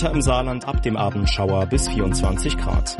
Wetter im Saarland ab dem Abend Schauer bis 24 Grad.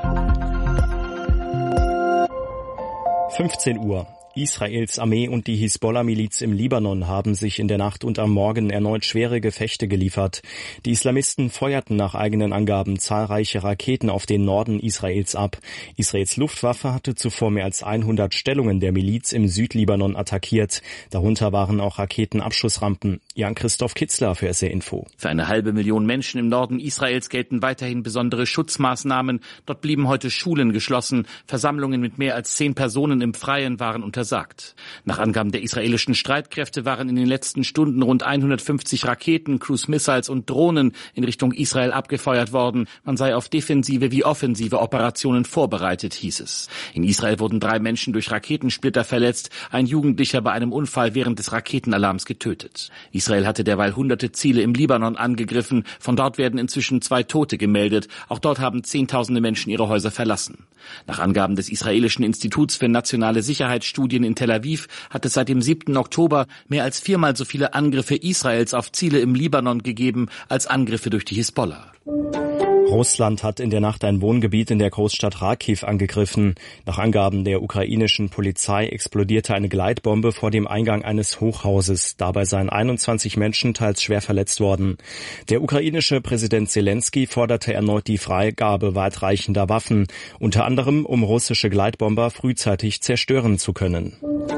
15 Uhr. Israels Armee und die Hisbollah-Miliz im Libanon haben sich in der Nacht und am Morgen erneut schwere Gefechte geliefert. Die Islamisten feuerten nach eigenen Angaben zahlreiche Raketen auf den Norden Israels ab. Israels Luftwaffe hatte zuvor mehr als 100 Stellungen der Miliz im Südlibanon attackiert. Darunter waren auch Raketenabschussrampen. Jan-Christoph Kitzler für SR Info. Für 500.000 Menschen im Norden Israels gelten weiterhin besondere Schutzmaßnahmen. Dort blieben heute Schulen geschlossen. Versammlungen mit mehr als 10 Personen im Freien waren untersagt. Nach Angaben der israelischen Streitkräfte waren in den letzten Stunden rund 150 Raketen, Cruise Missiles und Drohnen in Richtung Israel abgefeuert worden. Man sei auf defensive wie offensive Operationen vorbereitet, hieß es. In Israel wurden 3 Menschen durch Raketensplitter verletzt, ein Jugendlicher bei einem Unfall während des Raketenalarms getötet. Israel hatte derweil hunderte Ziele im Libanon angegriffen. Von dort werden inzwischen 2 Tote gemeldet. Auch dort haben Zehntausende Menschen ihre Häuser verlassen. Nach Angaben des israelischen Instituts für nationale Sicherheitsstudien in Tel Aviv hat es seit dem 7. Oktober mehr als 4-mal so viele Angriffe Israels auf Ziele im Libanon gegeben als Angriffe durch die Hisbollah. Russland hat in der Nacht ein Wohngebiet in der Großstadt Kharkiv angegriffen. Nach Angaben der ukrainischen Polizei explodierte eine Gleitbombe vor dem Eingang eines Hochhauses. Dabei seien 21 Menschen teils schwer verletzt worden. Der ukrainische Präsident Zelensky forderte erneut die Freigabe weitreichender Waffen, unter anderem um russische Gleitbomber frühzeitig zerstören zu können.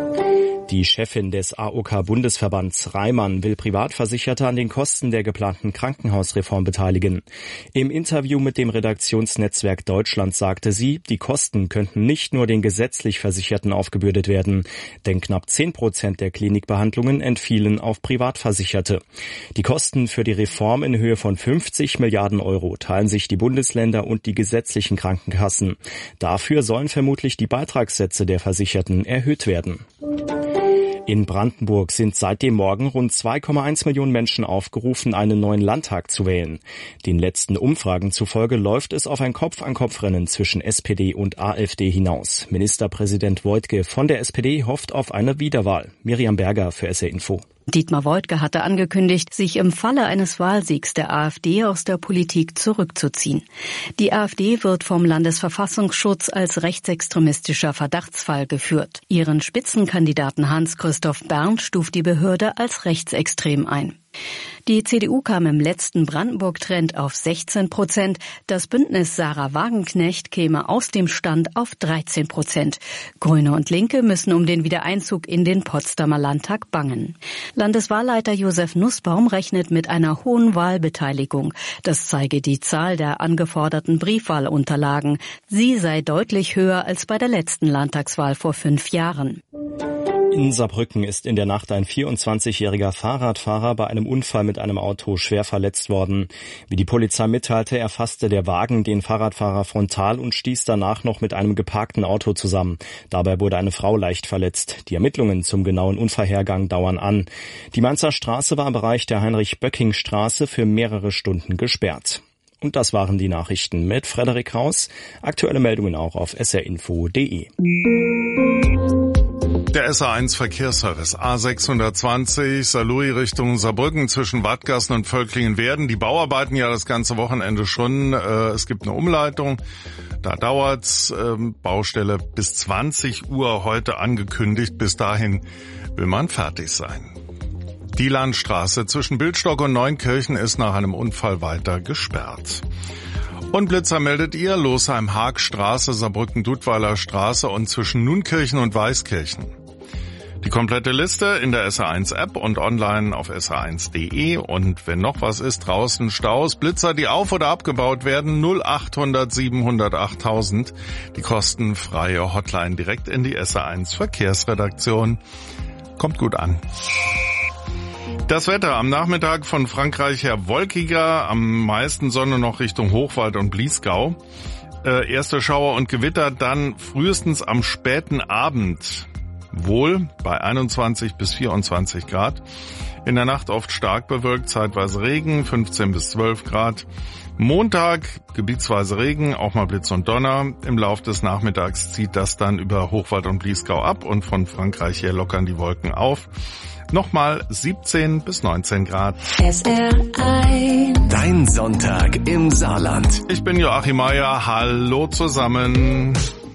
Die Chefin des AOK-Bundesverbands Reimann will Privatversicherte an den Kosten der geplanten Krankenhausreform beteiligen. Im Interview mit dem Redaktionsnetzwerk Deutschland sagte sie, die Kosten könnten nicht nur den gesetzlich Versicherten aufgebürdet werden, denn knapp 10% der Klinikbehandlungen entfielen auf Privatversicherte. Die Kosten für die Reform in Höhe von 50 Milliarden Euro teilen sich die Bundesländer und die gesetzlichen Krankenkassen. Dafür sollen vermutlich die Beitragssätze der Versicherten erhöht werden. In Brandenburg sind seit dem Morgen rund 2,1 Millionen Menschen aufgerufen, einen neuen Landtag zu wählen. Den letzten Umfragen zufolge läuft es auf ein Kopf-an-Kopf-Rennen zwischen SPD und AfD hinaus. Ministerpräsident Woidke von der SPD hofft auf eine Wiederwahl. Miriam Berger für SR Info. Dietmar Woidke hatte angekündigt, sich im Falle eines Wahlsiegs der AfD aus der Politik zurückzuziehen. Die AfD wird vom Landesverfassungsschutz als rechtsextremistischer Verdachtsfall geführt. Ihren Spitzenkandidaten Hans-Christoph Berndt stuft die Behörde als rechtsextrem ein. Die CDU kam im letzten Brandenburg-Trend auf 16%. Das Bündnis Sarah Wagenknecht käme aus dem Stand auf 13%. Grüne und Linke müssen um den Wiedereinzug in den Potsdamer Landtag bangen. Landeswahlleiter Josef Nussbaum rechnet mit einer hohen Wahlbeteiligung. Das zeige die Zahl der angeforderten Briefwahlunterlagen. Sie sei deutlich höher als bei der letzten Landtagswahl vor 5 Jahren. In Saarbrücken ist in der Nacht ein 24-jähriger Fahrradfahrer bei einem Unfall mit einem Auto schwer verletzt worden. Wie die Polizei mitteilte, erfasste der Wagen den Fahrradfahrer frontal und stieß danach noch mit einem geparkten Auto zusammen. Dabei wurde eine Frau leicht verletzt. Die Ermittlungen zum genauen Unfallhergang dauern an. Die Mainzer Straße war im Bereich der Heinrich-Böcking-Straße für mehrere Stunden gesperrt. Und das waren die Nachrichten mit Frederik Kraus. Aktuelle Meldungen auch auf srinfo.de. Der SA1 Verkehrsservice A620 Saarlouis Richtung Saarbrücken zwischen Wadgassen und Völklingen-Werden. Die Bauarbeiten ja das ganze Wochenende schon. Es gibt eine Umleitung. Da dauert's. Baustelle bis 20 Uhr heute angekündigt. Bis dahin will man fertig sein. Die Landstraße zwischen Bildstock und Neunkirchen ist nach einem Unfall weiter gesperrt. Und Blitzer meldet ihr, Losheim-Haag-Straße, Saarbrücken-Dudweiler Straße und zwischen Nunkirchen und Weißkirchen. Die komplette Liste in der SR1-App und online auf sr1.de. Und wenn noch was ist, draußen Staus, Blitzer, die auf- oder abgebaut werden, 0800 700 8000. Die kostenfreie Hotline direkt in die SR1 Verkehrsredaktion. Kommt gut an. Das Wetter am Nachmittag von Frankreich her wolkiger, am meisten Sonne noch Richtung Hochwald und Bliesgau. Erste Schauer und Gewitter dann frühestens am späten Abend. Wohl bei 21 bis 24 Grad. In der Nacht oft stark bewölkt, zeitweise Regen, 15 bis 12 Grad. Montag gebietsweise Regen, auch mal Blitz und Donner. Im Lauf des Nachmittags zieht das dann über Hochwald und Bliesgau ab und von Frankreich her lockern die Wolken auf. nochmal 17 bis 19 Grad. SR1. Dein Sonntag im Saarland. Ich bin Joachim Meier, hallo zusammen.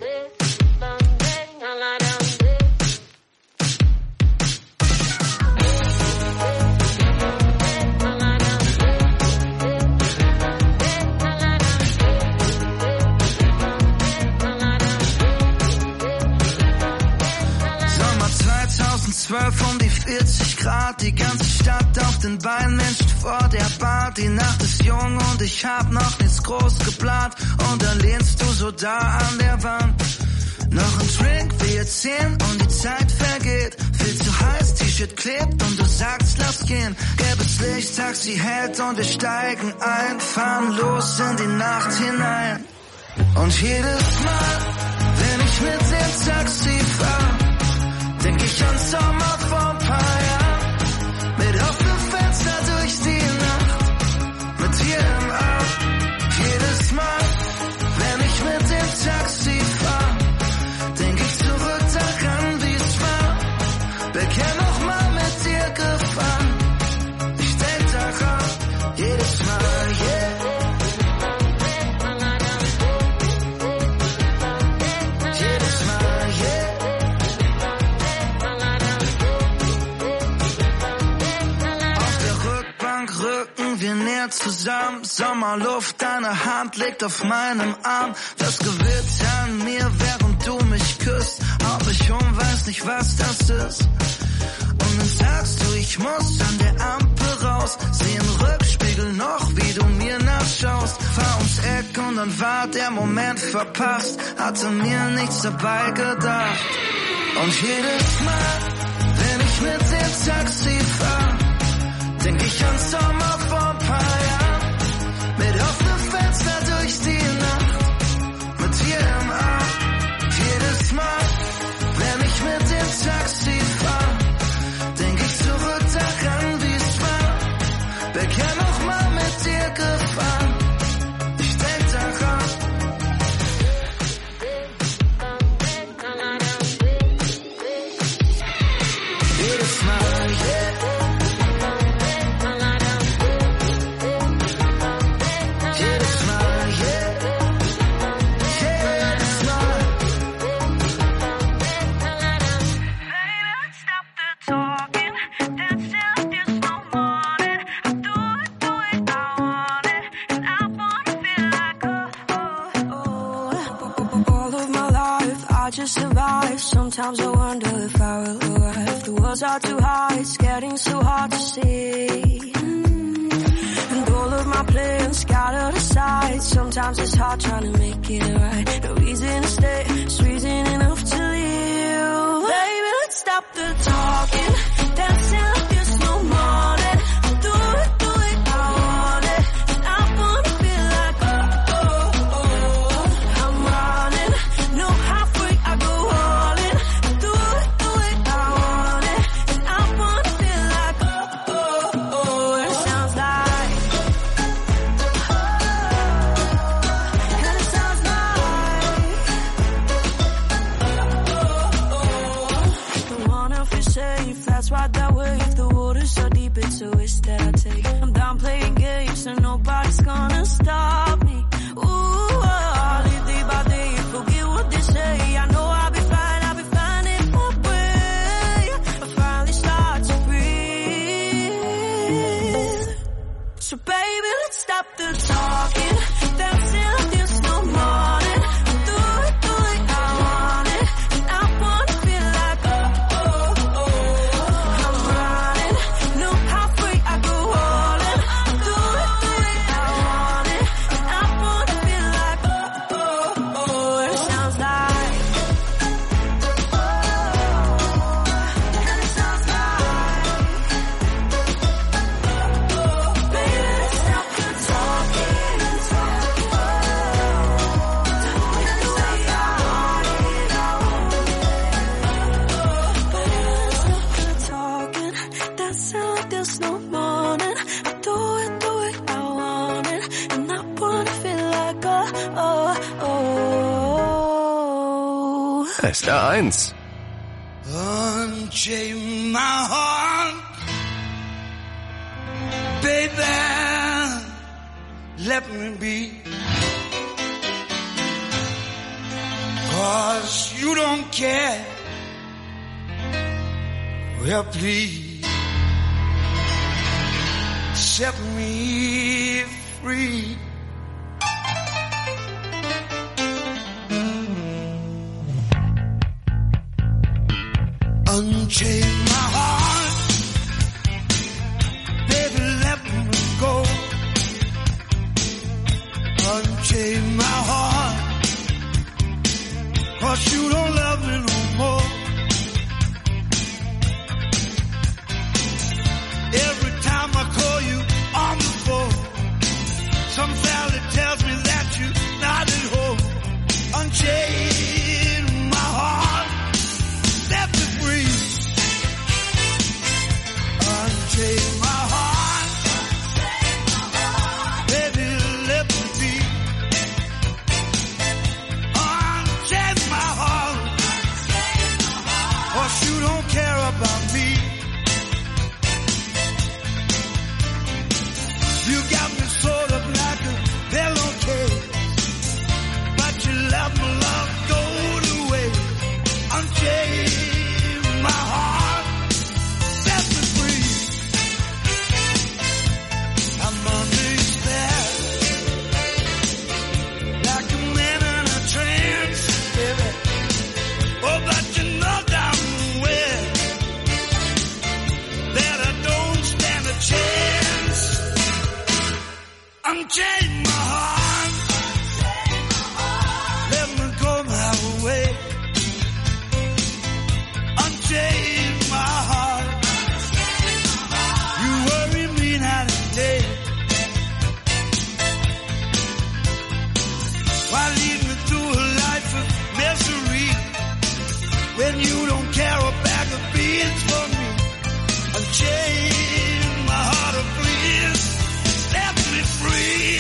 Um die 40 Grad, die ganze Stadt auf den Beinen, Menschen vor der Bar. Die Nacht ist jung und ich hab noch nichts groß geplant. Und dann lehnst du so da an der Wand. Noch ein Drink, wir 10 und die Zeit vergeht. Viel zu heiß, T-Shirt klebt und du sagst, lass gehen. Gelbes Licht, Taxi hält und wir steigen ein. Fahren los in die Nacht hinein. Und jedes Mal, wenn ich mit dem Taxi fahr, denk ich an Sommer vor ein paar Jahren. Mit offenem Fenster durch die Nacht, mit dir im Arm. Jedes Mal, wenn ich mit dem Taxi fahr, denk ich zurück daran, wie es war. Wer kennt noch mal mit dir gefahren? Ich denk daran, jedes Mal, yeah. Wir näher zusammen, Sommerluft, deine Hand liegt auf meinem Arm. Das Gewitter an mir, während du mich küsst. Hab ich weiß nicht, was das ist. Und dann sagst du, ich muss an der Ampel raus. Seh im Rückspiegel noch, wie du mir nachschaust. Fahr ums Eck und dann war der Moment verpasst. Hatte mir nichts dabei gedacht. Und jedes Mal, wenn ich mit dem Taxi fahr, denk ich an Sommer vor ein paar Jahren. Mit offenem Fenster durch die Nacht, mit dir im Arm. Jedes Mal, wenn ich mit dem Taxi fahr, denk ich zurück daran, wie es war. Wer kennt noch mal mit dir gefahren? Ich denk daran. Jedes Mal, yeah. Sometimes I wonder if I will arrive. The walls are too high, it's getting so hard to see. And all of my plans scattered aside. Sometimes it's hard trying to make it right. No reason to stay, it's reason enough to leave. Baby, let's stop the talking, dancing like there's no morning. Do it, I want it. And I wanna feel like, I'm running, no halfway, I go all in. Do it, I want it. And I wanna feel like, and it sounds like, and it sounds like, don't wanna feel safe, that's right that way. If the water's so deep, it's a risk that I take. I'm done playing games and nobody's gonna stop me. Ooh, I'll live day by day, forget what they say. I know I'll be fine in my way. I finally start to breathe. So baby, let's stop the talking, dancing like there's no morning. Do it, I want it. And I wanna feel like, I'm running, no halfway, I go all in. Do it, I want it. And I wanna feel like, and it sounds like, and it sounds like, baby, let's stop the talking, and say I want it, baby, let's stop the talking, that's how there's no morning. I do it, I want it, and I wanna feel like, SR1. Unchain my heart, then let me be. 'Cause you don't care. Well, please set me free. Unchain my heart, baby, let me go. Unchain my heart, 'cause you don't love me no more. Every time I call you on the phone, some fella tells me that you're not at home. Unchain my heart, set me free. Unchain my heart, baby, let me be. Unchain my heart, 'cause you don't care about me. You got me sort of like a pillowcase, but you let my love go to waste. Unchain my heart, set me free. I'm under your spell, like a man in a trance, baby. Oh, but you know damn well that I don't stand a chance. Unchain my heart, let me go my way. Unchain my heart, you worry me night and day. Why lead me through a life of misery when you don't care a bag of beans for me? Unchain my heart, oh please, set me free.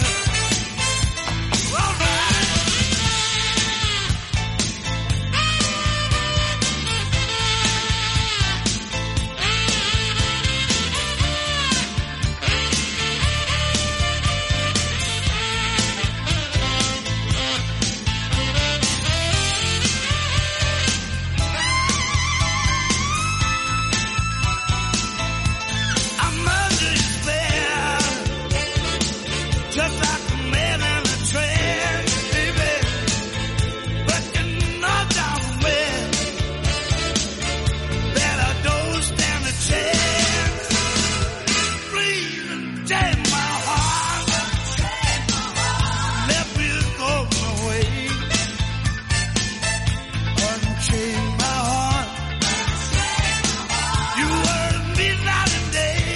All right. I'm under your spell, just like a man in a trance, baby. But you know damn well that I don't stand a chance. Please unchain my heart, let me go my way. Unchain my heart, you worry me night and day.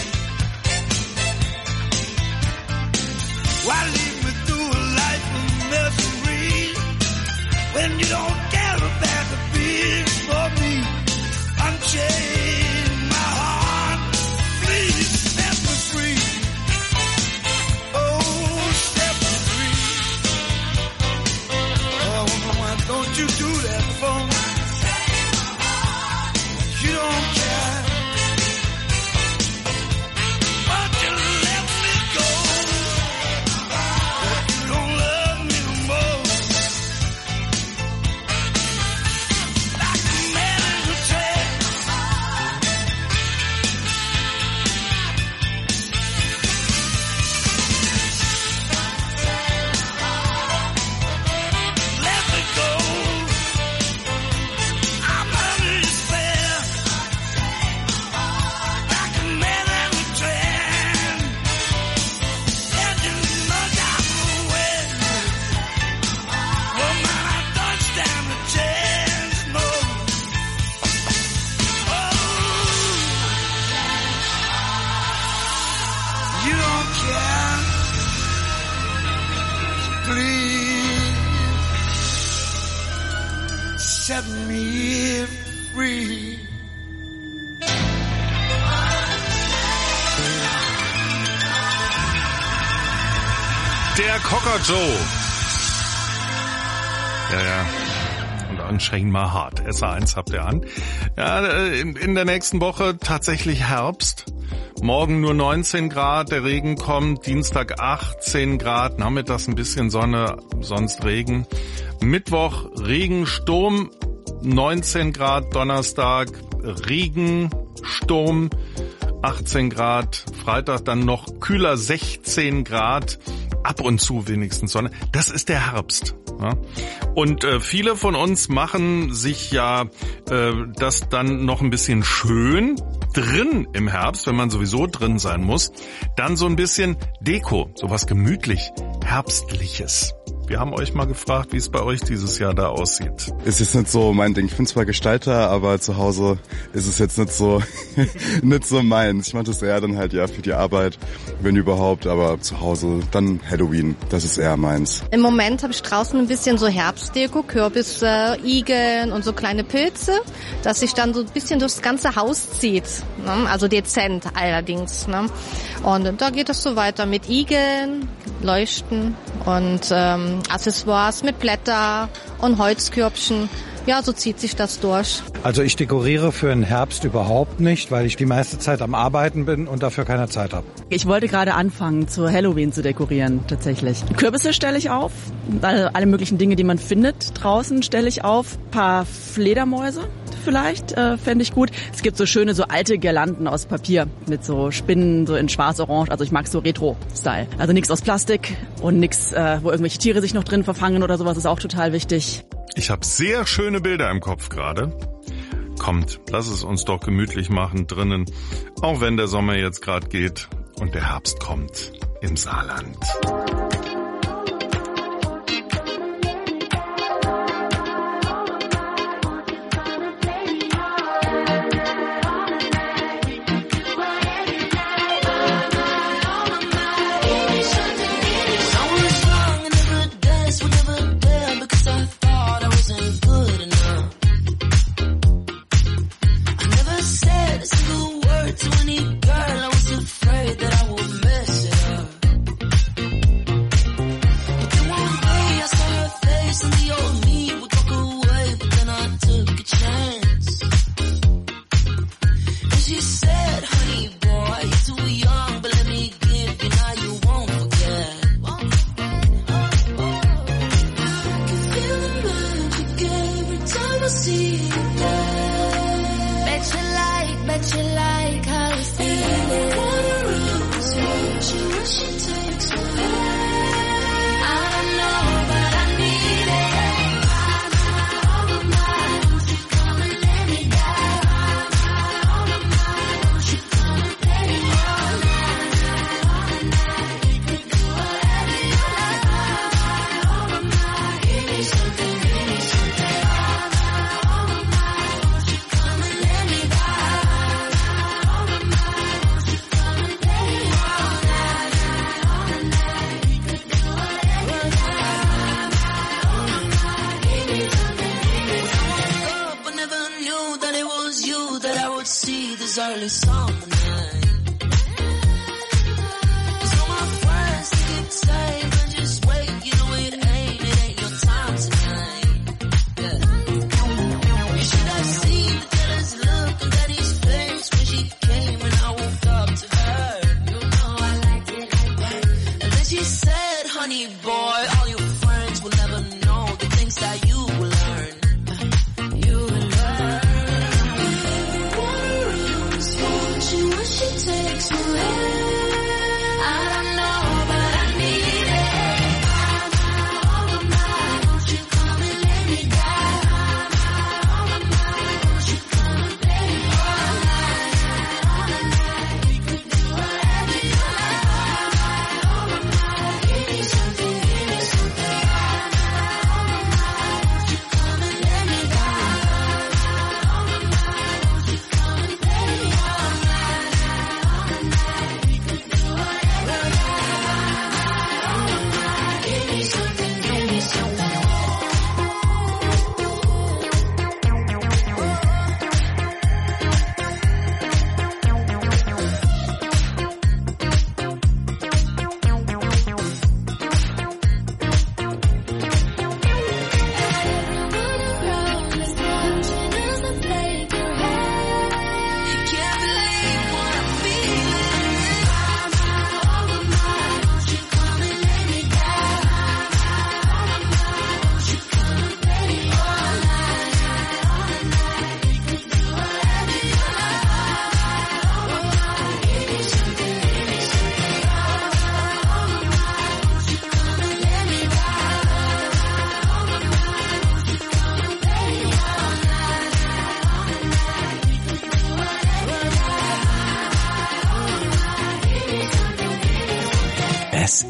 Why lead me through a life of misery when you don't care about the beans for me? Unchain my heart, please set me free. Oh, set me free. Oh, why don't you do that for me? You don't care, but you let me go. You don't love me no more. Like a man in a trance. Let me go. I'm under your spell, like a man in a trance. And you know damn well, oh man, I don't stand a chance, no. Oh, you don't care, please set me free. Der Cocker Joe. Ja. Und Unchain My Heart. SR1 habt ihr an. Ja, in der nächsten Woche tatsächlich Herbst. Morgen nur 19 Grad, der Regen kommt. Dienstag 18 Grad, nachmittags ein bisschen Sonne, sonst Regen. Mittwoch Regen, Sturm, 19 Grad. Donnerstag Regen, Sturm, 18 Grad. Freitag dann noch kühler, 16 Grad. Ab und zu wenigstens Sonne. Das ist der Herbst. Ja? Und viele von uns machen sich ja das dann noch ein bisschen schön drin im Herbst, wenn man sowieso drin sein muss. Dann so ein bisschen Deko, sowas gemütlich, Herbstliches. Wir haben euch mal gefragt, wie es bei euch dieses Jahr da aussieht. Ist jetzt nicht so mein Ding. Ich bin zwar Gestalter, aber zu Hause ist es jetzt nicht so nicht so meins. Ich mache das eher dann halt ja für die Arbeit, wenn überhaupt, aber zu Hause dann Halloween. Das ist eher meins. Im Moment habe ich draußen ein bisschen so Herbstdeko, Kürbisse, Igeln und so kleine Pilze, dass sich dann so ein bisschen durchs ganze Haus zieht. Ne? Also dezent allerdings. Ne? Und da geht es so weiter mit Igeln, Leuchten und Accessoires mit Blätter und Holzkörbchen. Ja, so zieht sich das durch. Also ich dekoriere für den Herbst überhaupt nicht, weil ich die meiste Zeit am Arbeiten bin und dafür keine Zeit habe. Ich wollte gerade anfangen, zu Halloween zu dekorieren, tatsächlich. Kürbisse stelle ich auf, alle möglichen Dinge, die man findet draußen, stelle ich auf. Ein paar Fledermäuse vielleicht, fände ich gut. Es gibt so schöne, so alte Girlanden aus Papier mit so Spinnen, so in schwarz-orange. Also ich mag so Retro-Style. Also nichts aus Plastik und nichts, wo irgendwelche Tiere sich noch drin verfangen oder sowas, ist auch total wichtig. Ich habe sehr schöne Bilder im Kopf gerade. Kommt, lass es uns doch gemütlich machen drinnen, auch wenn der Sommer jetzt gerade geht und der Herbst kommt im Saarland.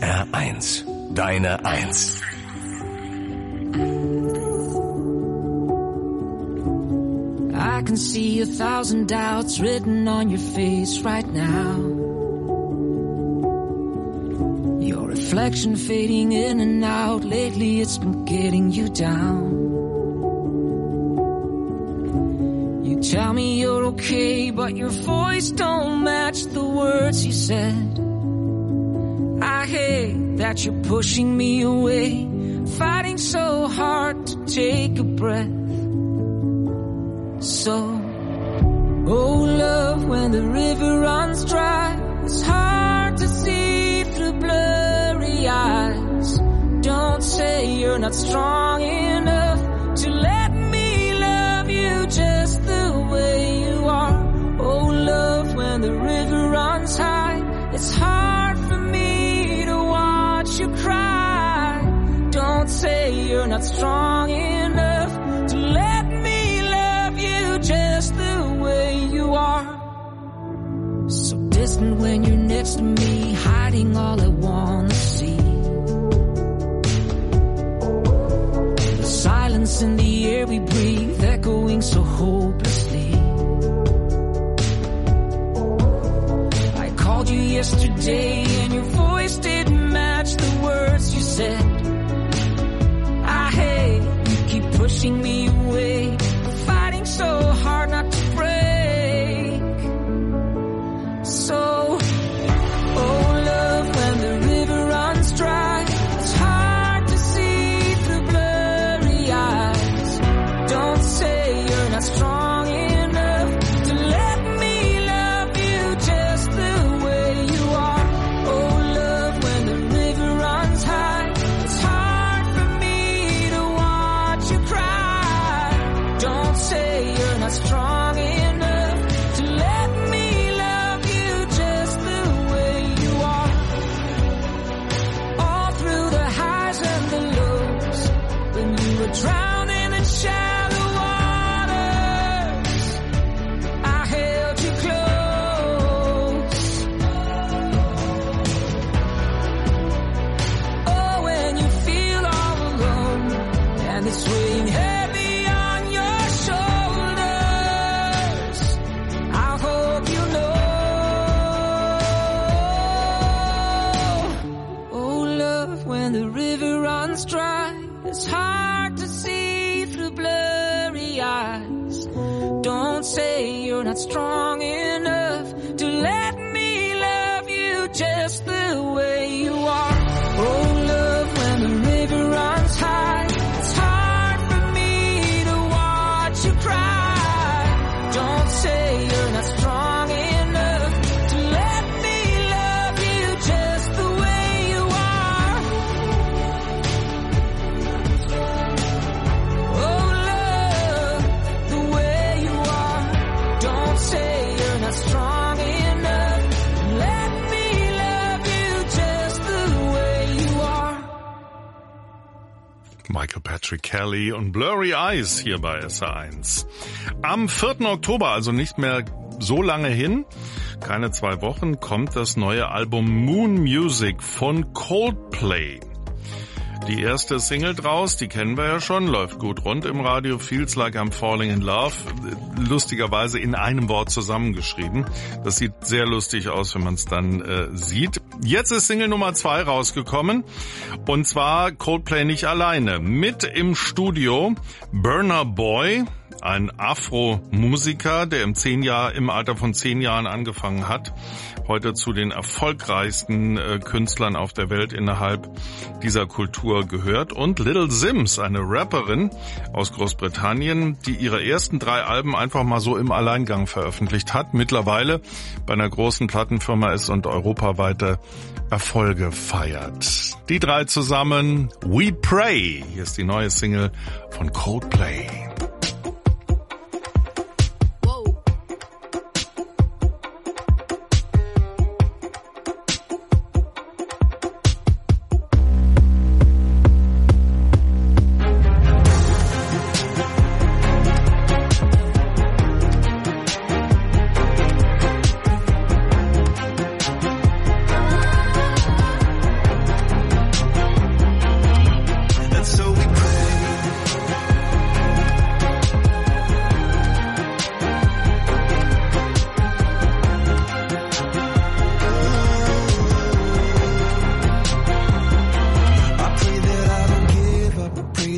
SR1, deine 1. I can see 1,000 doubts written on your face right now. Your reflection fading in and out. Lately it's been getting you down. You tell me you're okay, but your voice don't match the words you said. I hate that you're pushing me away, fighting so hard to take a breath. So, oh love, when the river runs dry, it's hard to see through blurry eyes. Don't say you're not strong enough to let me love you just the way you are. Oh love, when the river runs high, it's hard for me to watch you cry. Don't say you're not strong enough to let me love you just the way you are. So distant when you're next to me, hiding all I wanna see. The silence in the air we breathe, echoing so hopelessly. I called you yesterday and your voice didn't match the words you said. I hate you keep pushing me away, fighting so hard not to break. So, oh love, when the river runs dry, it's hard to see through blurry eyes. Don't say you're not strong enough to let me love you just the way you are. Oh love, when the river runs high, it's hard for me to watch you cry. Don't say you're not strong enough to let me love you just the way you are. All through the highs and the lows, when you were drowning in shallow waters, I held you close. Oh, when you feel all alone and it's weighing heavy on your shoulders, I hope you know. Oh love, when the river runs dry, it's hard to see through blurry eyes. Don't say you're not strong enough to let me love you just the way you are. Oh love, when the river runs high, it's hard for me to watch you cry. Don't say you're not strong enough to let me love you just the way you are. Oh love, the way you are. Don't say you're not strong enough to let me love you just the way you are. Michael Patrick Kelly und Blurry Eyes hier bei SR1. Am 4. Oktober, also nicht mehr so lange hin, keine 2 Wochen, kommt das neue Album Moon Music von Coldplay. Die erste Single draus, die kennen wir ja schon, läuft gut rund im Radio, Feels Like I'm Falling in Love, lustigerweise in einem Wort zusammengeschrieben. Das sieht sehr lustig aus, wenn man es dann sieht. Jetzt ist Single Nummer 2 rausgekommen und zwar Coldplay nicht alleine. Mit im Studio Burna Boy, ein Afro-Musiker, der im Alter von 10 Jahren angefangen hat, heute zu den erfolgreichsten Künstlern auf der Welt innerhalb dieser Kultur gehört. Und Little Simz, eine Rapperin aus Großbritannien, die ihre ersten 3 Alben einfach mal so im Alleingang veröffentlicht hat, mittlerweile bei einer großen Plattenfirma ist und europaweite Erfolge feiert. Die 3 zusammen, We Pray. Hier ist die neue Single von Coldplay.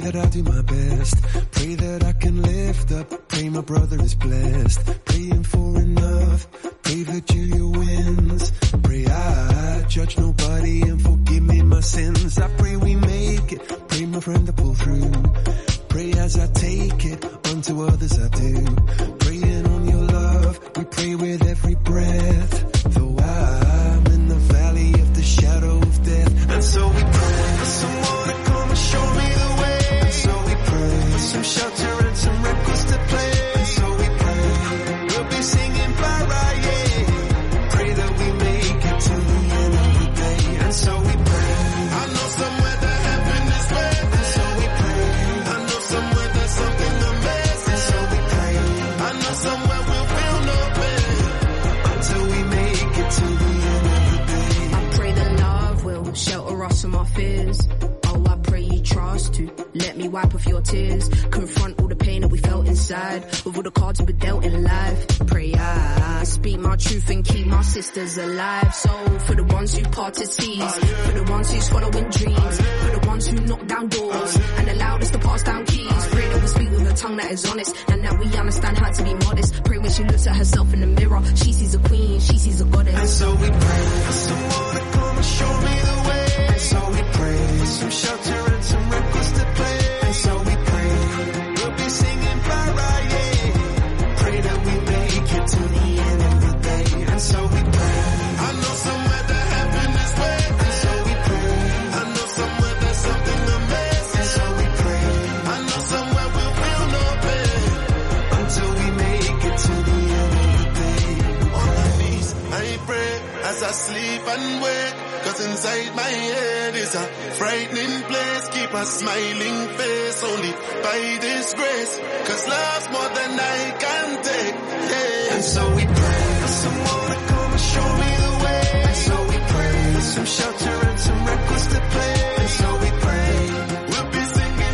that I'll do my best. Pray that I can lift up. Pray my brother is blessed. Praying for enough. Pray that Julia wins. Pray I judge nobody and forgive me my sins. I pray we make it. Pray my friend to pull through. Pray as I take it, unto others I do. Praying on your love, we pray with every breath. Though I'm in the valley of the shadow of death. And so we pray for someone to come and show me the way. And so we pray for some shelter and some records to play. And so we pray, we'll be singing Pariah. Pray that we make it to the end of the day. And so we pray, I know somewhere that heaven is waiting. And so we pray, I know somewhere there's something amazing. And so we pray, I know somewhere we'll feel no pain until we make it to the end of the day. I pray that love will shelter us from our fears. Oh, I pray you trust to let me wipe off your tears. Confront all the pain that we felt inside with all the cards we dealt in life. Pray I speak my truth and keep my sisters alive. So for the ones who parted seas, for the ones who's following dreams, for the ones who knock down doors and allowed us to pass down keys. Pray that we speak with a tongue that is honest and that we understand how to be modest. Pray when she looks at herself in the mirror, she sees a queen, she sees a goddess. And so we pray for someone to come and show me the way. And so we pray some shelter and some records to play. And so we pray we'll be singing Pariah. Pray that we make it to the end of the day. And so we pray, I know somewhere that heaven is waiting. And so we pray, I know somewhere there's something amazing. And so we pray, I know somewhere we'll feel no pain until we make it to the end of the day. On my knees I pray as I sleep and wake. Cause inside my head is a frightening place. Keep a smiling face only by this grace. Cause love's more than I can take, yeah. And so we pray for someone to come and show me the way. And so we pray for some shelter and some records to play. And so we pray we'll be singing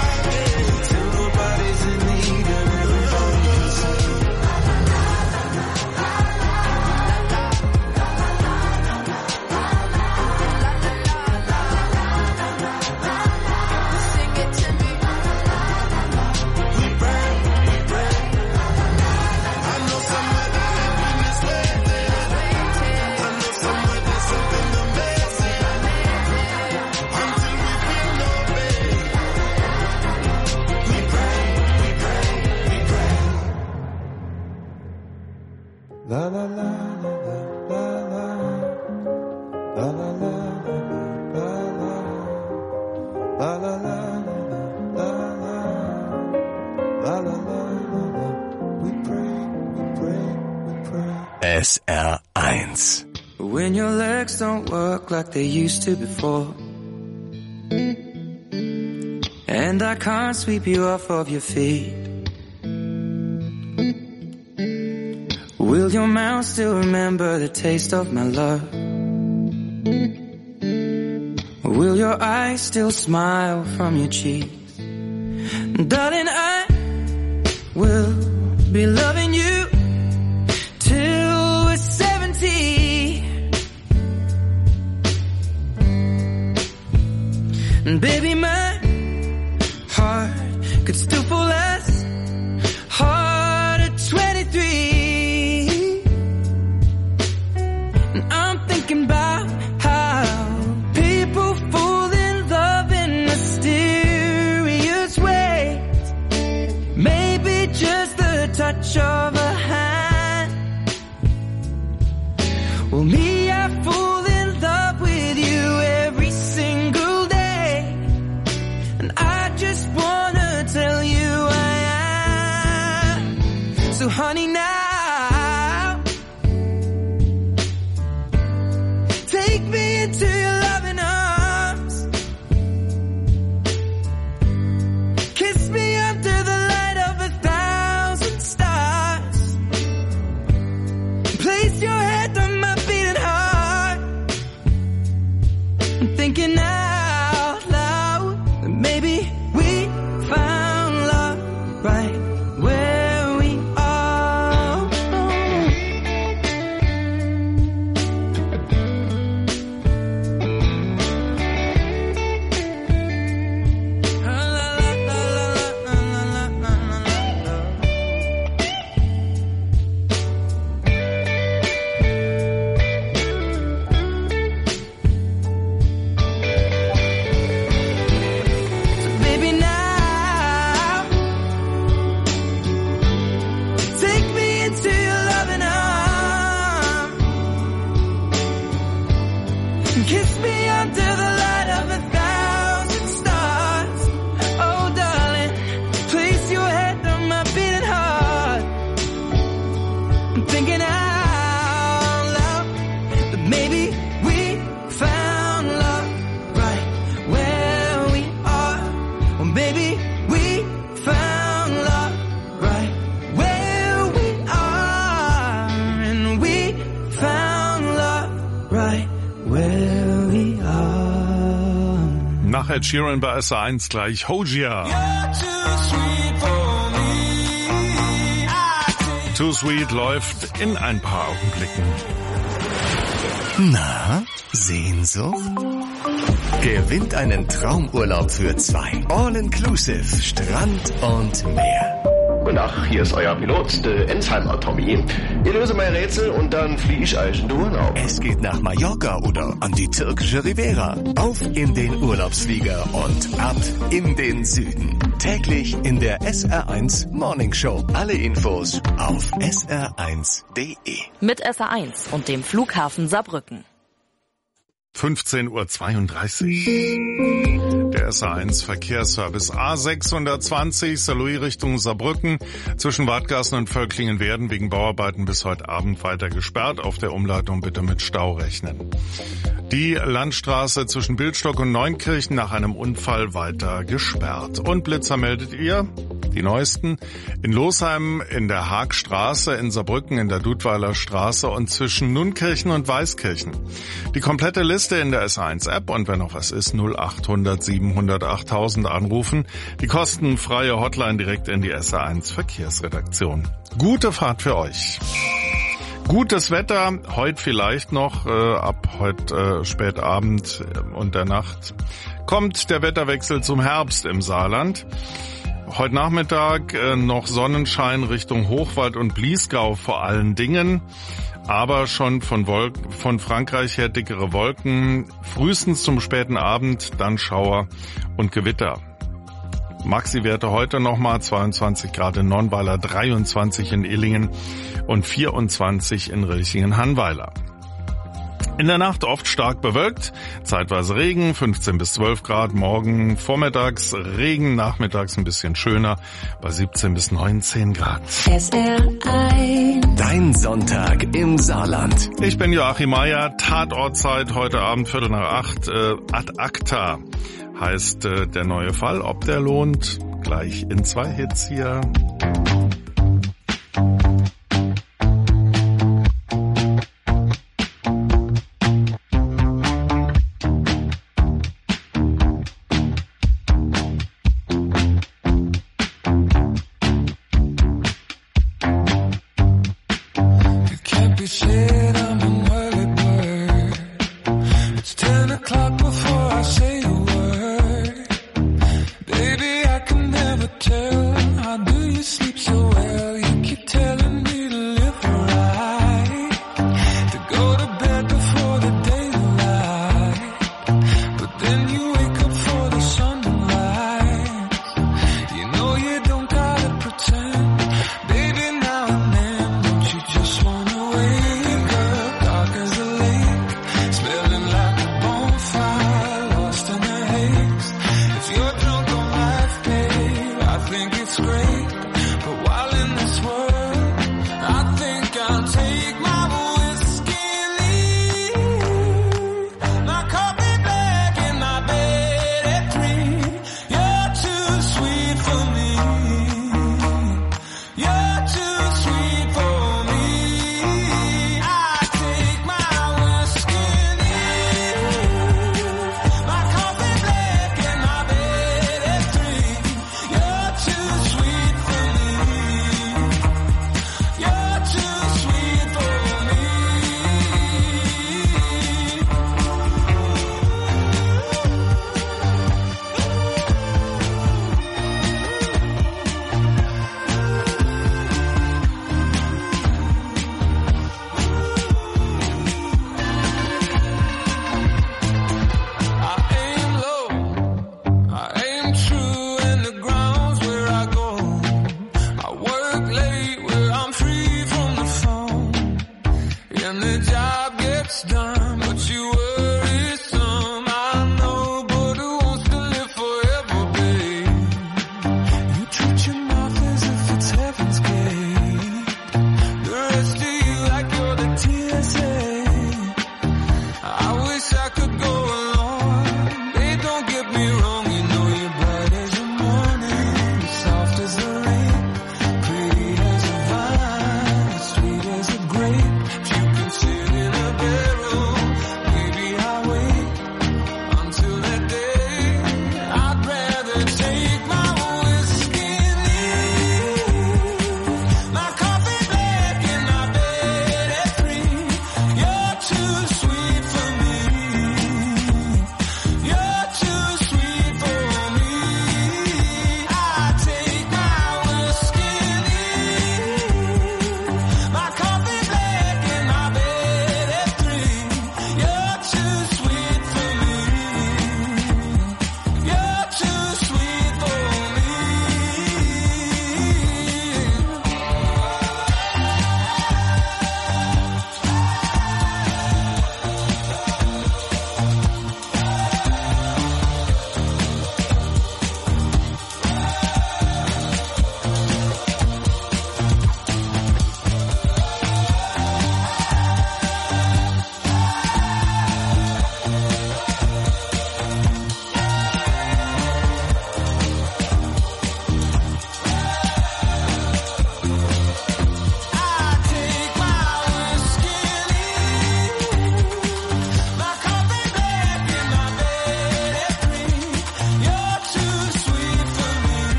Pariah till nobody's in need and everybody's saved. La la la la la la la la la la la la la la la. We pray, we pray, we pray. SR1. When your legs don't work like they used to before, and I can't sweep you off of your feet, will your mouth still remember the taste of my love? Will your eyes still smile from your cheeks? Darling, I will be loving you till we're 70. And baby, my heart could still fall as hard at 23. And I'm thinking about how people fall in love in mysterious ways. Maybe just the touch of a hand. Well, me, I fall in love with you every single day. And I just wanna tell you I am. So honey, now take me into your loving arms. Kiss me under the light of 1,000 stars. Place your head on my beating heart. I'm thinking out loud that maybe we found love right where we are. La, la, la, Nach Ed Sheeran bei SR1 gleich Hojia. Too Sweet läuft in ein paar Augenblicken. Na, Sehnsucht? Gewinnt einen Traumurlaub für zwei. All-inclusive, Strand und Meer. Guten Tag, hier ist euer Pilot, der Ensheimer Tommy. Ihr löse mein Rätsel und dann fliege ich euch in den Urlaub. Es geht nach Mallorca oder an die türkische Riviera. Auf in den Urlaubsflieger und ab in den Süden. Täglich in der SR1 Morning Show. Alle Infos auf sr1.de. Mit SR1 und dem Flughafen Saarbrücken. 15:32 Uhr. Der SR1 Verkehrsservice A620 Saarlouis Richtung Saarbrücken zwischen Wadgassen und Völklingen-Werden wegen Bauarbeiten bis heute Abend weiter gesperrt. Auf der Umleitung bitte mit Stau rechnen. Die Landstraße zwischen Bildstock und Neunkirchen nach einem Unfall weiter gesperrt. Und Blitzer meldet ihr, die neuesten, in Losheim in der Haagstraße, in Saarbrücken in der Dudweiler Straße und zwischen Nunkirchen und Weißkirchen. Die komplette Liste in der SR1-App und wenn noch was ist, 0800 700 8000 anrufen. Die kostenfreie Hotline direkt in die SR1 Verkehrsredaktion. Gute Fahrt für euch. Gutes Wetter, heute vielleicht noch, ab heute Spätabend und der Nacht kommt der Wetterwechsel zum Herbst im Saarland. Heute Nachmittag noch Sonnenschein Richtung Hochwald und Bliesgau vor allen Dingen, aber schon von Frankreich her dickere Wolken, frühestens zum späten Abend, dann Schauer und Gewitter. Maxi-Werte heute nochmal 22 Grad in Nonnweiler, 23 in Illingen und 24 in Rilchingen-Hannweiler. In der Nacht oft stark bewölkt, zeitweise Regen, 15 bis 12 Grad, morgen vormittags Regen, nachmittags ein bisschen schöner, bei 17 bis 19 Grad. SR1. Dein Sonntag im Saarland. Ich bin Joachim Meier, Tatortzeit heute Abend 7:45, ad acta heißt der neue Fall. Ob der lohnt, gleich in 2 Hits hier.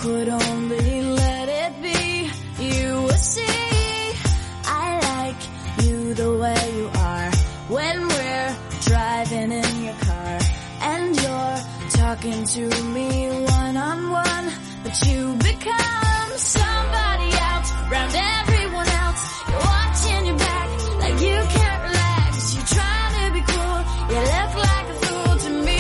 could only let it be, you would see I like you the way you are. When we're driving in your car and you're talking to me one-on-one, but you become somebody else around everyone else. You're watching your back like you can't relax. You're trying to be cool, you look like a fool to me.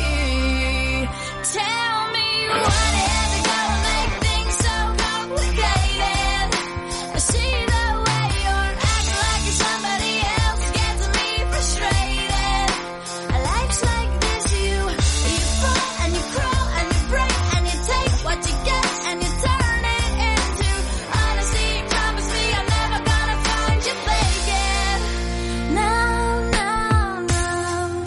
Tell me what is it gonna make things so complicated? I see the way you're acting like you're somebody else, gets me frustrated. Life's like this, you fall and you crawl and you break and you take what you get and you turn it into honesty. Promise me I'm never gonna find you faking. No, no, no.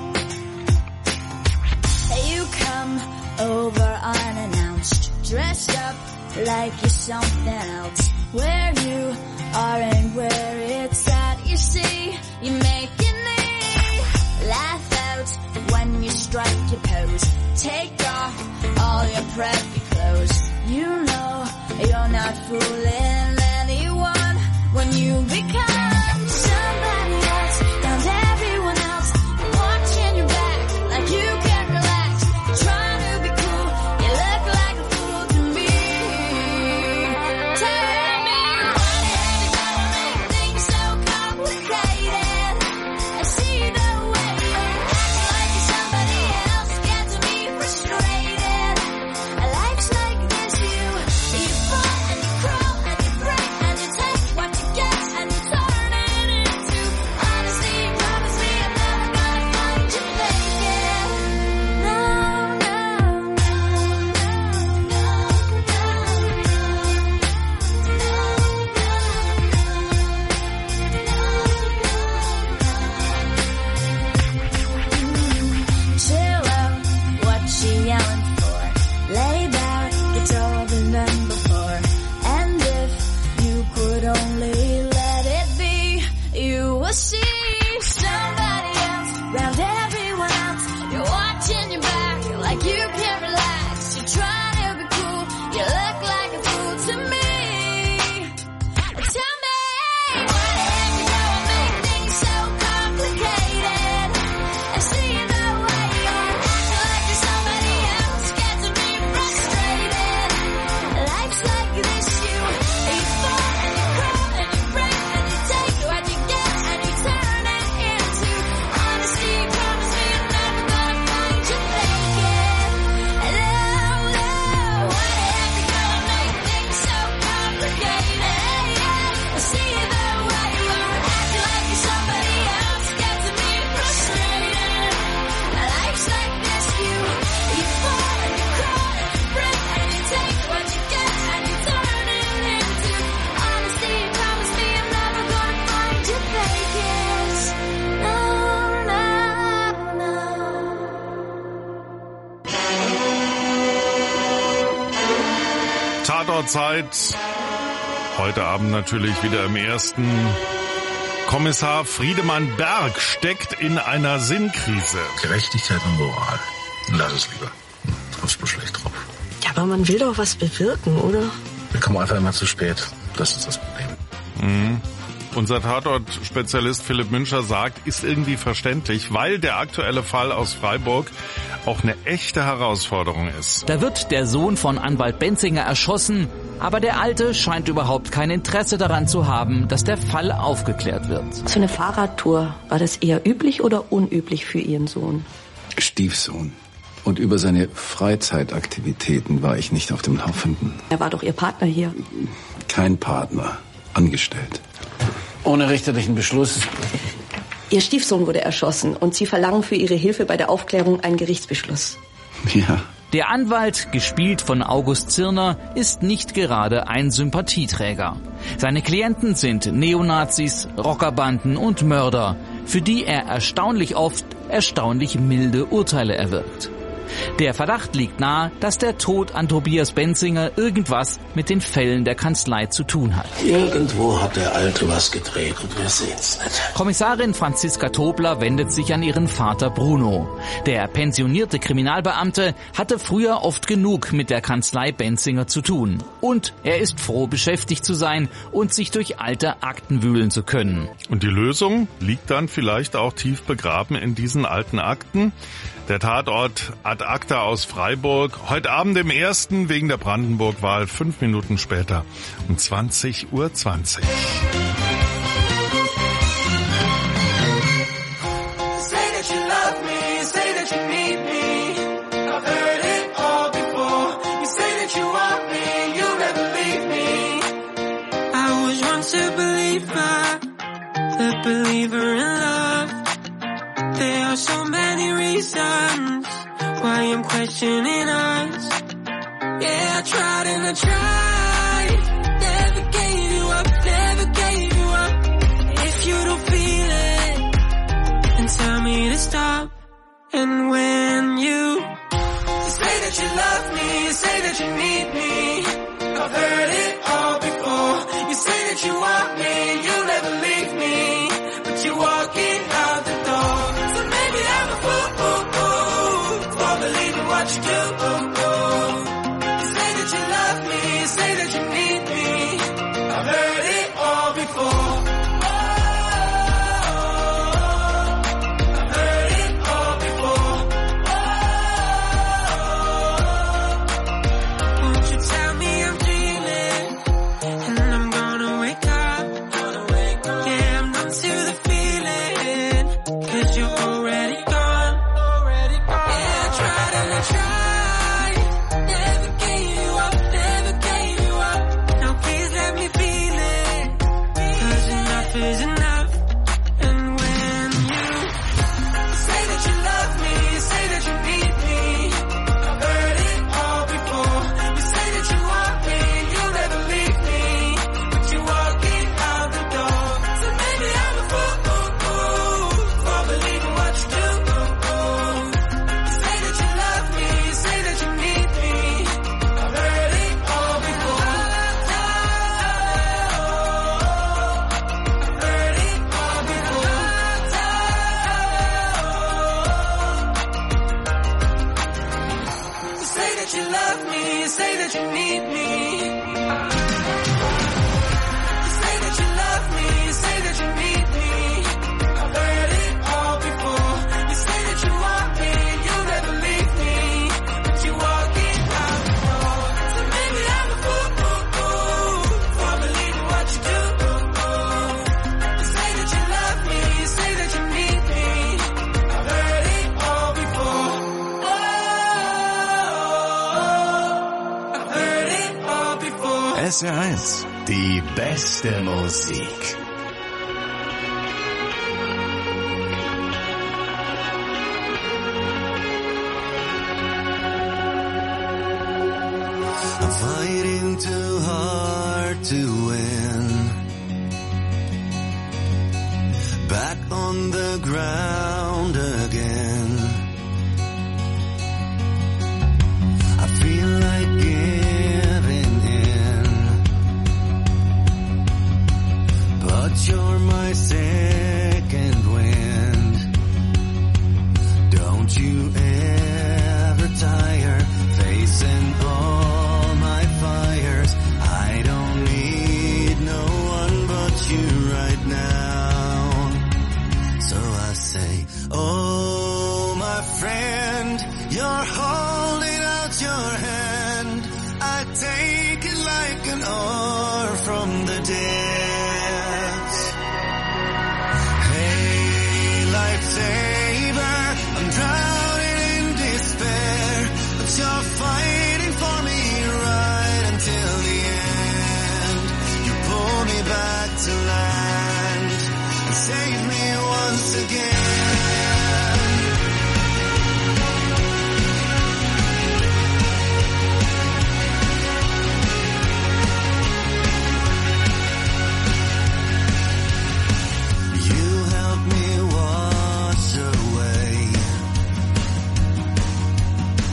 You come over unannounced, dressed up like you're something else. Where you are and where it's at, you see, you're making me laugh out when you strike your pose. Take off all your preppy clothes. You know you're not fooling anyone when you become somebody else around everyone else. You're watching your back like you can't relax. You're trying to be cool, you look like a fool to me. Tell me what is it gonna make things so complicated? I see the way you're acting like you're somebody else, gets me frustrated. Life's like this, you fall and you crawl and you break and you take what you get and you turn it into honesty. Promise me I'm never gonna find you faking. No, no, chill out, what you yelling for? Lay back, get older than before. And if you could only let it be, you will see somebody else around everyone else. You're watching your back like you can't relax. You're trying to be cool, you look like a fool to me. Tell me what is it gonna make things so complicated? I see the way you're acting like you're somebody else, gets me frustrated. Life's like this, you fall and you crawl and you break and you take what you get and you turn it into honesty. Promise me I'm never gonna find you faking. No, no, what is it gonna make things so complicated? I see the way you're acting like you're somebody else, gets me frustrated. Life's like this, you fall and you crawl and you break and you take what you get and you turn it into honesty. Promise me I'm never gonna find you faking. No, no, no. Tatortzeit. Heute Abend natürlich wieder im ersten. Kommissar Friedemann Berg steckt in einer Sinnkrise. Gerechtigkeit und Moral. Lass es lieber. Kommst bloß schlecht drauf. Ja, aber man will doch was bewirken, oder? Wir kommen einfach immer zu spät. Das ist das Problem. Unser Tatort-Spezialist Philipp Müncher sagt, ist irgendwie verständlich, weil der aktuelle Fall aus Freiburg auch eine echte Herausforderung ist. Da wird der Sohn von Anwalt Benzinger erschossen, aber der Alte scheint überhaupt kein Interesse daran zu haben, dass der Fall aufgeklärt wird. So eine Fahrradtour, war das eher üblich oder unüblich für Ihren Sohn? Stiefsohn. Und über seine Freizeitaktivitäten war ich nicht auf dem Laufenden. Er war doch Ihr Partner hier. Kein Partner. Angestellt. Ohne richterlichen Beschluss. Ihr Stiefsohn wurde erschossen und Sie verlangen für Ihre Hilfe bei der Aufklärung einen Gerichtsbeschluss. Ja. Der Anwalt, gespielt von August Zirner, ist nicht gerade ein Sympathieträger. Seine Klienten sind Neonazis, Rockerbanden und Mörder, für die er erstaunlich oft erstaunlich milde Urteile erwirkt. Der Verdacht liegt nahe, dass der Tod an Tobias Benzinger irgendwas mit den Fällen der Kanzlei zu tun hat. Irgendwo hat der Alte was gedreht und wir sehen's nicht. Kommissarin Franziska Tobler wendet sich an ihren Vater Bruno. Der pensionierte Kriminalbeamte hatte früher oft genug mit der Kanzlei Benzinger zu tun. Und er ist froh, beschäftigt zu sein und sich durch alte Akten wühlen zu können. Und die Lösung liegt dann vielleicht auch tief begraben in diesen alten Akten. Der Tatort Ad Acta aus Freiburg, heute Abend im 1. wegen der Brandenburg-Wahl, 5 Minuten später um 20:20 Uhr. Believer in love. There are so many reasons why I'm questioning us. Yeah, I tried and I tried. Never gave you up, never gave you up. If you don't feel it, then tell me to stop. And when you say that you love me, you say that you need me, I've heard it all before. You say that you want me and you'll never leave me, but you're walking out the door. So maybe I'm a fool for believing what you do. You say that you love me, you say that you need me, I've heard it all before. I've heard it all before. Won't you tell me I'm dreaming and I'm gonna wake up? Yeah, I'm numb to the feeling, 'cause you're already gone. Yeah, I tried and I tried, never gave you up, never gave you up. Now please let me feel it, 'cause enough is enough. And when you say that you love me, you say that you need me, I've heard it all before. You say that you want me and you'll never leave me, but you're walking out the door. So maybe I'm a fool for believing what you do. You say that you love me, you say that you need me, I've heard it all before. I've heard it all before. You say that you love me, you say that you need me. You say that you love me, you say that you need me, I've heard it all before. You say that you want me and you'll never leave me, but you're walking out the door. So maybe I'm a fool for believing what you do. You say that you love me, you say that you need me, I've heard it all before. I've heard it all before. SR1, die beste Musik. I'm fighting too hard to win. Back on the ground again. I feel like giving in, but you're my second wind. Don't you ever tire facing all my fires. I don't need no one but you right now. So I say, oh my friend, you're holding out your hand. I take it like an oar from the depths. Hey, lifesaver, I'm drowning in despair, but you're fighting for me right until the end. You pull me back to land and save me once again. You help me wash away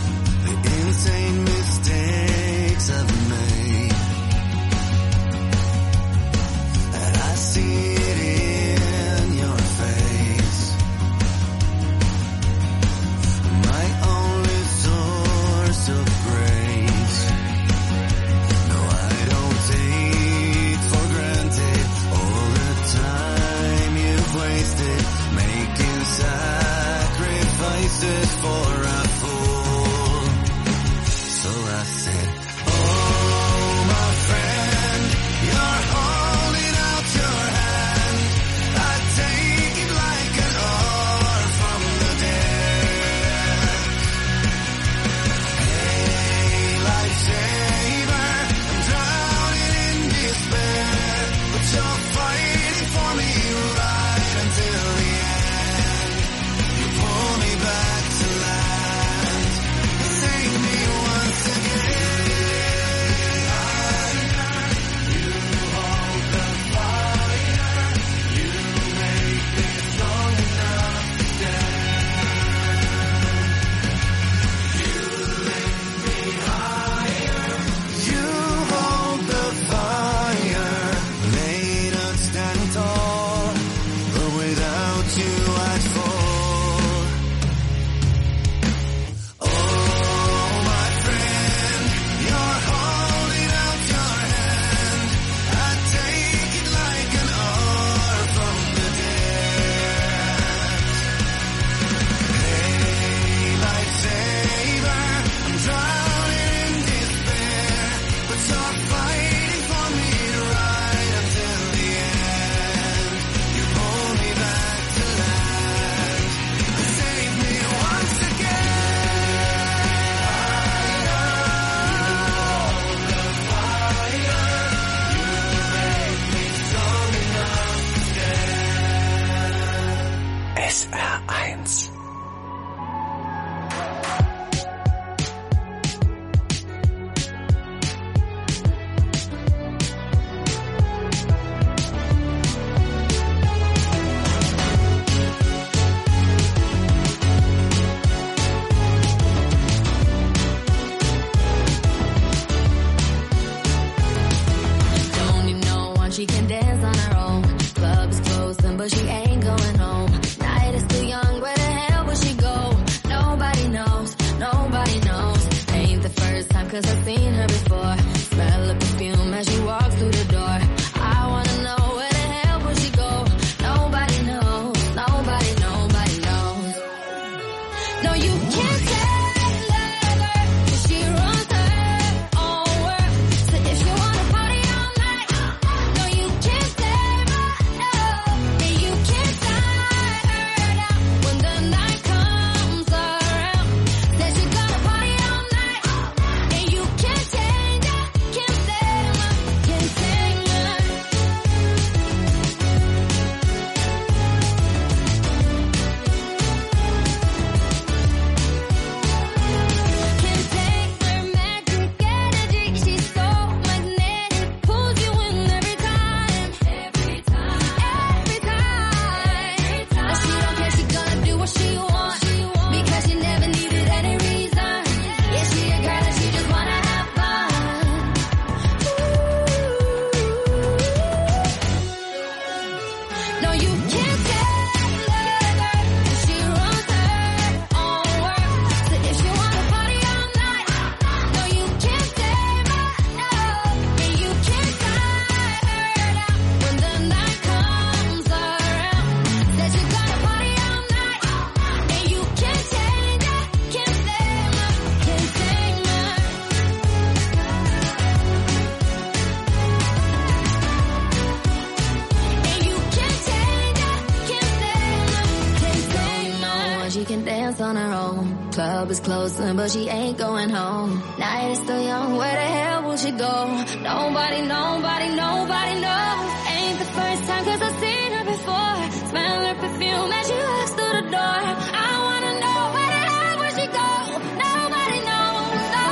club is closing, but she ain't going home. Night is still young, where the hell will she go? Nobody knows. Ain't the first time, cause I've seen her before. Smell her perfume as she walks through the door. I wanna know where the hell will she go? Nobody knows.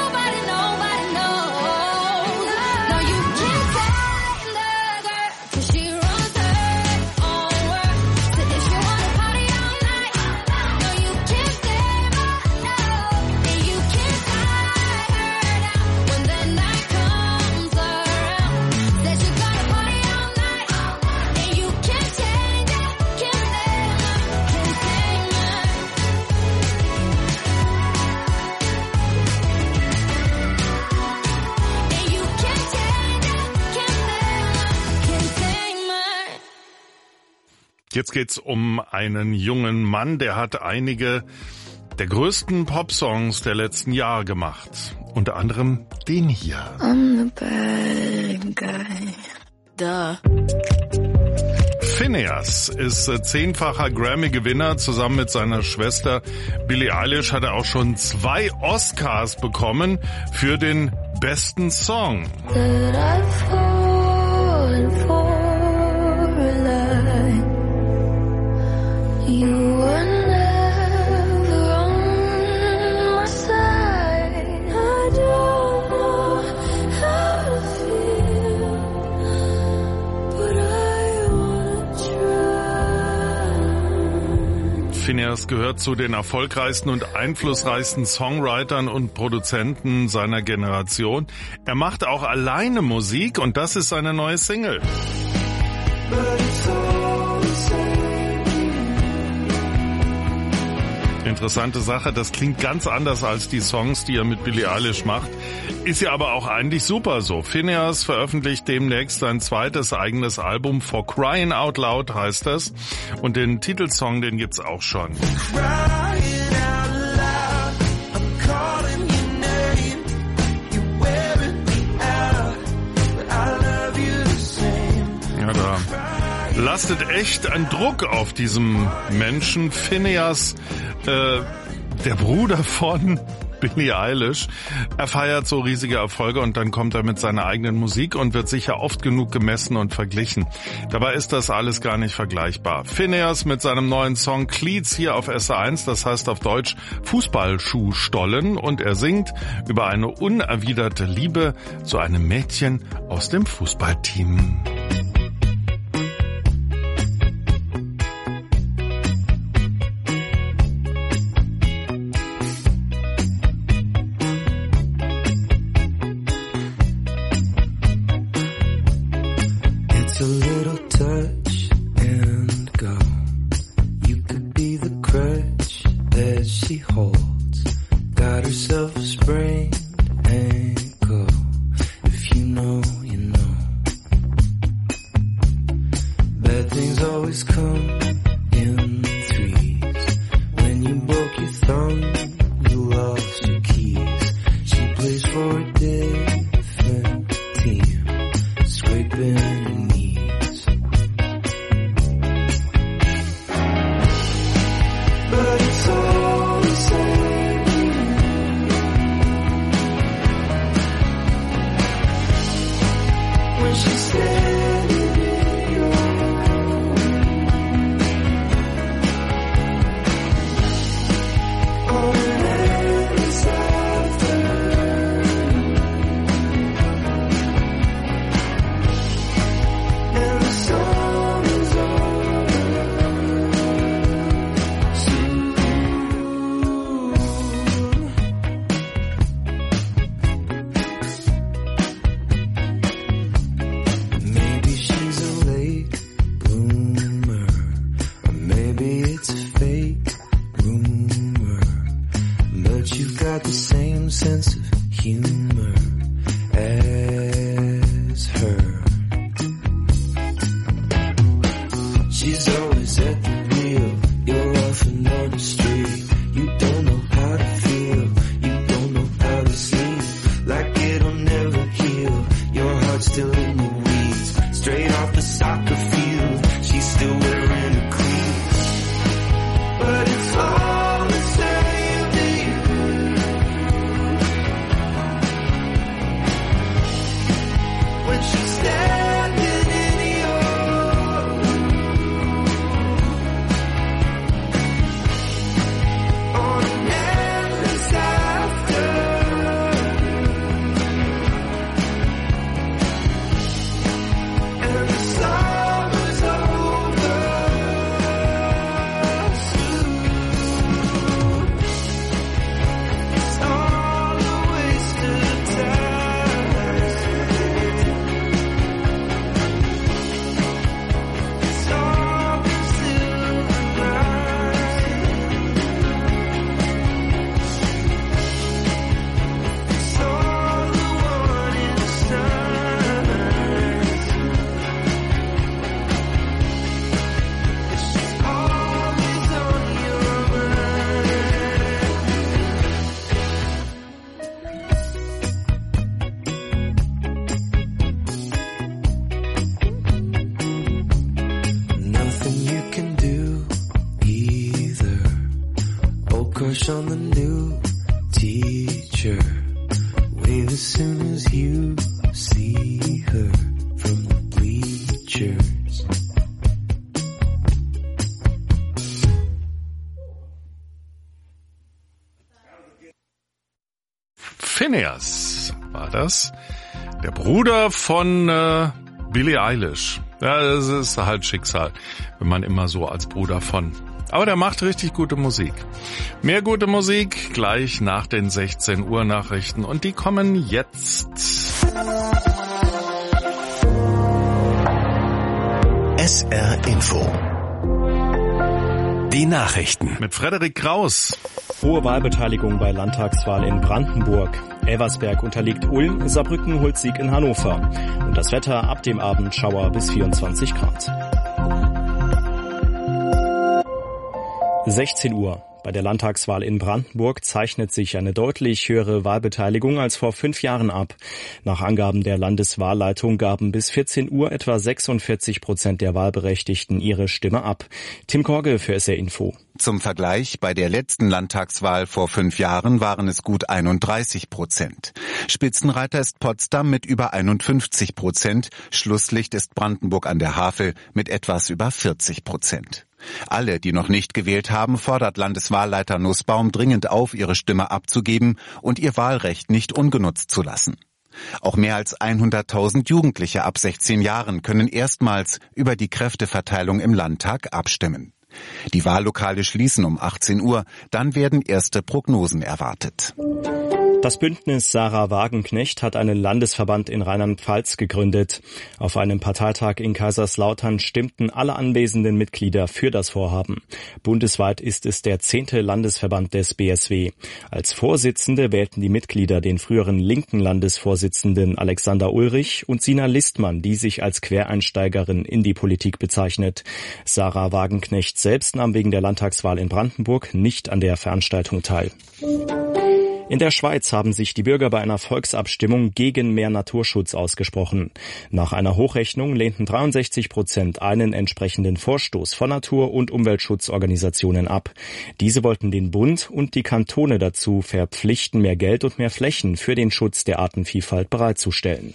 No, you can't find the girl, cause she runs her own world. So if you wanna party all night, no, you can't save her, no. And you can't tie her down when the night comes around. Said you gotta party all night, and you can't change it, can't save her, can't save her. And you can't change it, can't save her. Jetzt geht's um einen jungen Mann, der hat einige der größten Popsongs der letzten Jahre gemacht. Unter anderem den hier. I'm the bad guy. Duh. Finneas ist 10-facher Grammy-Gewinner. Zusammen mit seiner Schwester Billie Eilish hat er auch schon 2 Oscars bekommen für den besten Song. That I've fallen for a lie. You were never on my side. I don't know how to feel, but I wanna try. Finneas gehört zu den erfolgreichsten und einflussreichsten Songwritern und Produzenten seiner Generation. Er macht auch alleine Musik und das ist seine neue Single. Interessante Sache, das klingt ganz anders als die Songs, die er mit Billie Eilish macht. Ist ja aber auch eigentlich super so. Finneas veröffentlicht demnächst sein zweites eigenes Album, For Crying Out Loud heißt es. Und den Titelsong, den gibt's auch schon. Ja, da lastet echt ein Druck auf diesem Menschen. Finneas, der Bruder von Billie Eilish. Er feiert so riesige Erfolge und dann kommt er mit seiner eigenen Musik und wird sicher oft genug gemessen und verglichen. Dabei ist das alles gar nicht vergleichbar. Finneas mit seinem neuen Song Cleats hier auf SR1, das heißt auf Deutsch Fußballschuhstollen, und er singt über eine unerwiderte Liebe zu einem Mädchen aus dem Fußballteam. It's a little touch and go. You could be the crutch that she holds. Got herself a sprained ankle. If you know, you know. Bad things always come in threes. When you broke your thumb, you lost your keys. She plays for a different team, scraping her knees. But it's all the same. When she's standing in your arms, on an endless afternoon, and the sun is maybe she's a late bloomer, or maybe it's a fake rumor, but you've got the same sense of humor as her. She's always at the wheel, you're often on the street. You don't know how to feel, you don't know how to sleep. Like it'll never heal, your heart's still in the weeds. Straight off the soccer field, she's still wearing a cleats. But it's all the same to you. crush on the new teacher. Wave as soon as you see her from the bleachers. Phineas war das. Der Bruder von Billie Eilish. Ja, das ist halt Schicksal, wenn man immer so als Bruder von. Aber der macht richtig gute Musik. Mehr gute Musik gleich nach den 16 Uhr Nachrichten. Und die kommen jetzt. SR Info. Die Nachrichten. Mit Frederik Kraus. Hohe Wahlbeteiligung bei Landtagswahl in Brandenburg. Elversberg unterliegt Ulm, Saarbrücken holt Sieg in Hannover. Und das Wetter ab dem Abend Schauer bis 24 Grad. 16 Uhr. Bei der Landtagswahl in Brandenburg zeichnet sich eine deutlich höhere Wahlbeteiligung als vor 5 Jahren ab. Nach Angaben der Landeswahlleitung gaben bis 14 Uhr etwa 46% der Wahlberechtigten ihre Stimme ab. Tim Korge für SR Info. Zum Vergleich, bei der letzten Landtagswahl vor 5 Jahren waren es gut 31%. Spitzenreiter ist Potsdam mit über 51%. Schlusslicht ist Brandenburg an der Havel mit etwas über 40%. Alle, die noch nicht gewählt haben, fordert Landeswahlleiter Nussbaum dringend auf, ihre Stimme abzugeben und ihr Wahlrecht nicht ungenutzt zu lassen. Auch mehr als 100.000 Jugendliche ab 16 Jahren können erstmals über die Kräfteverteilung im Landtag abstimmen. Die Wahllokale schließen um 18 Uhr, dann werden erste Prognosen erwartet. Das Bündnis Sarah Wagenknecht hat einen Landesverband in Rheinland-Pfalz gegründet. Auf einem Parteitag in Kaiserslautern stimmten alle anwesenden Mitglieder für das Vorhaben. Bundesweit ist es der 10. Landesverband des BSW. Als Vorsitzende wählten die Mitglieder den früheren linken Landesvorsitzenden Alexander Ulrich und Sina Listmann, die sich als Quereinsteigerin in die Politik bezeichnet. Sarah Wagenknecht selbst nahm wegen der Landtagswahl in Brandenburg nicht an der Veranstaltung teil. In der Schweiz haben sich die Bürger bei einer Volksabstimmung gegen mehr Naturschutz ausgesprochen. Nach einer Hochrechnung lehnten 63% einen entsprechenden Vorstoß von Natur- und Umweltschutzorganisationen ab. Diese wollten den Bund und die Kantone dazu verpflichten, mehr Geld und mehr Flächen für den Schutz der Artenvielfalt bereitzustellen.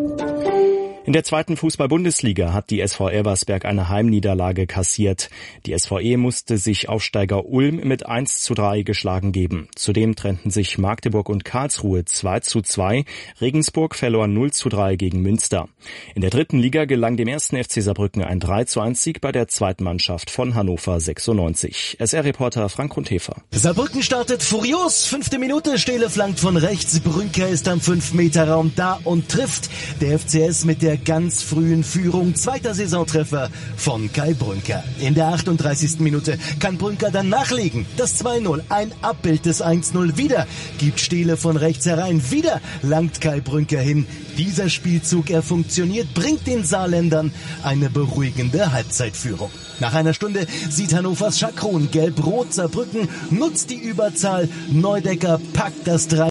In der 2. Fußball-Bundesliga hat die SV Elversberg eine Heimniederlage kassiert. Die SVE musste sich Aufsteiger Ulm mit 1:3 geschlagen geben. Zudem trennten sich Magdeburg und Karlsruhe 2:2. Regensburg verlor 0:3 gegen Münster. In der 3. Liga gelang dem 1. FC Saarbrücken ein 3:1-Sieg bei der zweiten Mannschaft von Hannover 96. SR-Reporter Frank Grundhefer. Saarbrücken startet furios. 5. Minute, Stele flankt von rechts. Brünker ist am 5-Meter-Raum da und trifft. Der FCS mit der ganz frühen Führung. 2. Saisontreffer von Kai Brünker. In der 38. Minute kann Brünker dann nachlegen. Das 2:0, ein Abbild des 1:0 wieder. Gibt Stele von rechts herein. Wieder langt Kai Brünker hin. Dieser Spielzug, er funktioniert, bringt den Saarländern eine beruhigende Halbzeitführung. Nach einer Stunde sieht Hannovers Schakron gelb-rot. Saarbrücken nutzt die Überzahl. Neudecker packt das 3